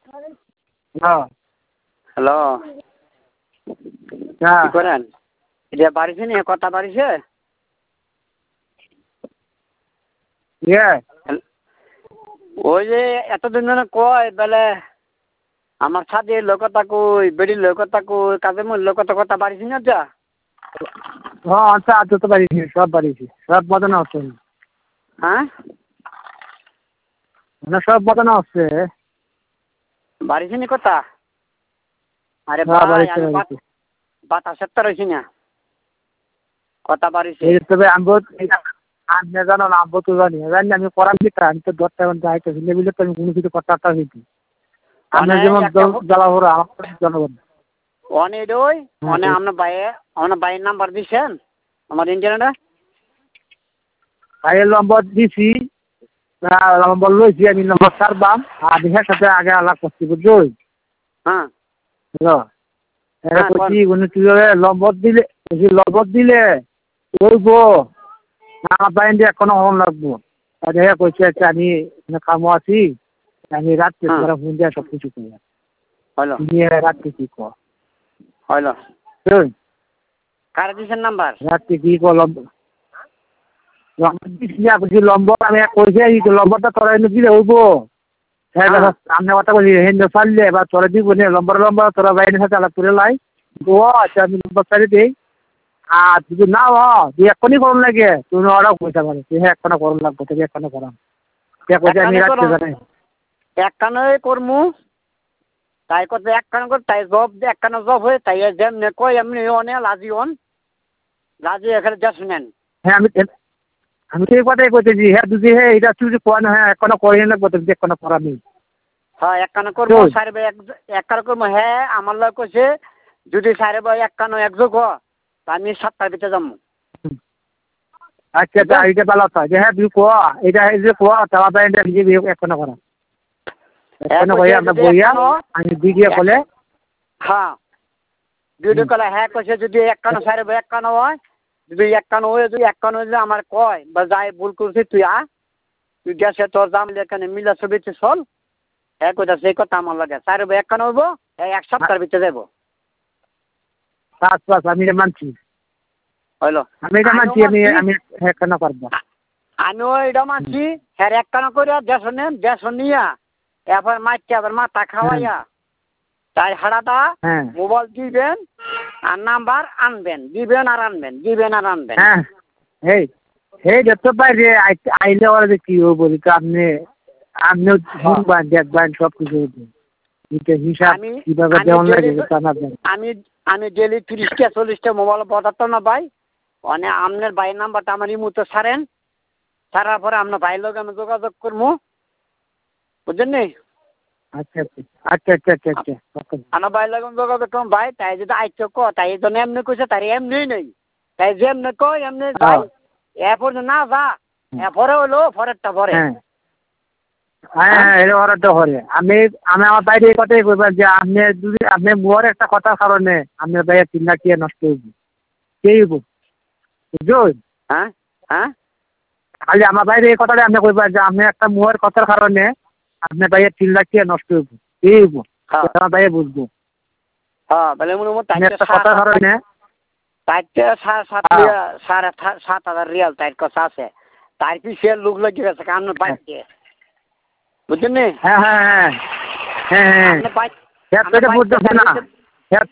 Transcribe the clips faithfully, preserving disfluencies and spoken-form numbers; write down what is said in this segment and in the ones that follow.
Hello কি করেন? এটা বাড়িছে নি কথা বাড়িছে? ওই যে এতদিন ধরে কয় বেলে আমার সাথে লোকতা কই বেড়ির লোকতা কই কাজের মূল লোকতা কথা বাড়িছি না যা? হ্যাঁ আচ্ছা আচ্ছা তো বাড়িছি সব বাড়িছি সব বাজানো হচ্ছে। হ্যাঁ না সব বাজানো হচ্ছে। বাড়িছি নি কথা? আরে হ্যাঁ ভাই বাড়িছে আমি বাড়িছে। বাতাসের তো রয়েছি না কথা বাড়িছে। এই তবে আনবো আমি জানো না আনবো তো জানি জানি আমি করার দিকে আমি তো দশটা এখন যাইতে ভিলে ভিলে তো আমি কোনো কিছু কথা একটা হইতি আমি যেমন জ্বালা ভরা আমার জনগণ অনেক ওই অনেক আপনার বাইরে আপনার বাইরের নাম্বার দিচ্ছেন আমার ইন্টারনেটে ভাইয়ের নম্বর দিছি নম্বর লইছি আমি নম্বর ছাড়বাম আর বিহার সাথে আগে আলাপ করছি বুঝছো? হ্যাঁ হ্যালো এটা করছি উনি কীভাবে নম্বর দিলে নম্বর দিলে করবো আমার বাইরে এখনো হন লাগবো দেখা করছি আচ্ছা আমি খামো আছি আমি রাত্রে তোমরা ফোন দিয়ে সব কিছু করি হলো নিয়ে রাত্রে কি কর হলো বুঝলেন কারা দিচ্ছেন নাম্বার রাত্রে কি কর নম্বর নম্বর দিচ্ছি আপনি নম্বর আমি কইছি নম্বরটা তোরা এনে দিলে হইবো হ্যাঁ আমি কথা বলি হেন্দে ছাড়লে বা তোরা দিব নে নম্বর নম্বর তোরা বাইরের সাথে আলাপ করে লাই ও আচ্ছা আমি নম্বর ছাড়ি দিই আর যদি না হ তুই এক্ষুনি করুন লাগে তুমি ওরাও পয়সা পাবে তুই হ্যাঁ এক্ষণে করুন লাগবো তুই এক্ষণে করাম কে কইছে আমি রাখতে জানাই এক কানে করমু তাই কত এক কানে কর তাই জব এক কানে জব হয়ে তাই যেমনি কই এমনি অনেক লাজি হন লাজি এখানে যা শুনেন হ্যাঁ আমি আমি তো এই কথাই কইতেছি হ্যাঁ যদি হ্যাঁ এটা তুই যদি কোয়া না হ্যাঁ এক্ষণে করে লাগবো তুই এক্ষণে করা নেই হ্যাঁ এক কানে করবো সাড়ে ভাই এক এক কানে করবো হ্যাঁ আমার লোক কইছে যদি সাড়ে ভাই এক কানে একযোগ হ আমি সাতটার ভিতরে যাবো আচ্ছা আচ্ছা এইটা ভালো কথা যে হ্যাঁ তুই কোয়া এটা এই যে কোয়া তারা তাই এটা নিজে বিয়ে এক্ষণে করা এক্ষণে কই আমরা বইয়া আমি ভিডিও কলে হ্যাঁ ভিডিও কলে হ্যাঁ কইছে যদি এক কানে সাড়ে ভাই এক কানে হয় যদি এক কানে হয়ে যদি এক কানে হয়ে আমার কয় বা যাই ভুল করছি তুই আ তুই গ্যাসে তোর দাম এখানে মিলা ছবিতে চল হ্যাঁ কইতা সেই কথা আমার লাগে সাড়ে ভাই এক কানে হইব এক সপ্তাহের ভিতরে যাবো পাঁচ পাঁচ আমি এটা মানছি হইলো আমি এটা মানছি আমি আমি এক্ষণে করবো আমিও এটা মানছি হ্যাঁ এক কানে করে দেশ নেন দেশ নিয়া এরপর মাইকে আবার মাথা খাওয়াইয়া তাই হাড়াটা মোবাইল দিবেন আর নাম্বার আনবেন দিবেন আর আনবেন দিবেন আর আনবেন হ্যাঁ এই এই যত বাইরে আইলে ওরা যে কি হবো তো আপনি আপনিও শুনবেন দেখবেন সব কিছু হিসাব কিভাবে দেওয়ান লাগে আমি আমি ডেলি তিরিশটা চল্লিশটা মোবাইল পদার্থ না ভাই মানে আপনার ভাইয়ের নাম্বারটা আমার ইমুতে ছাড়েন ছাড়ার পরে আপনার ভাইয়ের লোক আমি যোগাযোগ করবো বুঝছেন নি আচ্ছা আচ্ছা আচ্ছা আচ্ছা আচ্ছা আচ্ছা আমার ভাইয়ের লোক আমি যোগাযোগ করবো ভাই তাই যদি আইছো ক তাই তো এমনি কইছে তাই এমনি নেই তাই যেমনি কয় এমনি যাই এরপর না যা এরপরে হলো পরেরটা পরে হ্যাঁ হ্যাঁ এটা হওয়ারটা হরে আমি আমি আমার বাইরে এই কথাই বলবো যে আপনি যদি আপনি মুয়ার একটা কথার কারণে আপনার বাইরে চিন্তা কি নষ্ট হইব কে হইব বুঝুন হ্যাঁ হ্যাঁ খালি আমার বাইরে এই কথাটা আপনি কইবা যে আপনি একটা মুয়ার কথার কারণে আপনার বাইরে চিন্তা কি নষ্ট হইব কে হইব আমার বাইরে বুঝবো হ্যাঁ বলে মনে মনে একটা কথার কারণে তাইতে সাত সাড়ে সাত হাজার রিয়াল তাইর কথা আছে তার পিছিয়ে লোক লেগে গেছে আপনার বাইকে বুঝছেন নি হ্যাঁ হ্যাঁ হ্যাঁ হ্যাঁ হ্যাঁ হ্যাঁ পেটে বুঝতেছে না হ্যাঁ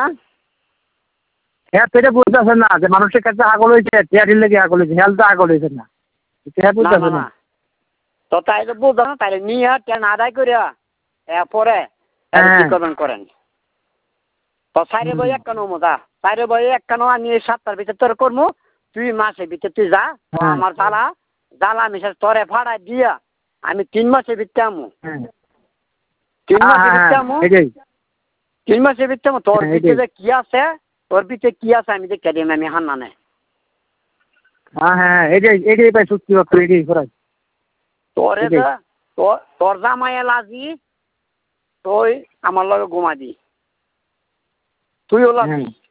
হ্যাঁ পেটে বুঝতেছে না যে মানুষের কাছে আগল হয়েছে টিয়ারির লেগে আগল হয়েছে হেলথ আগল হয়েছে না হ্যাঁ বুঝতেছে না তো তাই তো বুঝতো না তাইলে নিয়ে কেন আদায় করিয়া এরপরে করবেন করেন তো সাইরে বই এক কানো মজা সাইরে বই এক কানো আমি সাতটার ভিতরে তোর করবো তুই মাসের ভিতরে তুই যা আমার জ্বালা জ্বালা মিশে তোরে ফাড়াই দিয়া আমি তিন মাসের ভিতরে আমু তিন মাসের ভিতরে আমু তিন মাসের ভিতরে আমু তোর ভিতরে কি আছে তোর ভিতরে কি আছে আমি দেখে দিই আমি হান্না নেই হ্যাঁ হ্যাঁ এটাই এটাই পাই সত্যি কথা এটাই করাই তোরে তোর তোর জামাই লাজি তুই আমার লগে ঘুমা দি তুইও লাগবি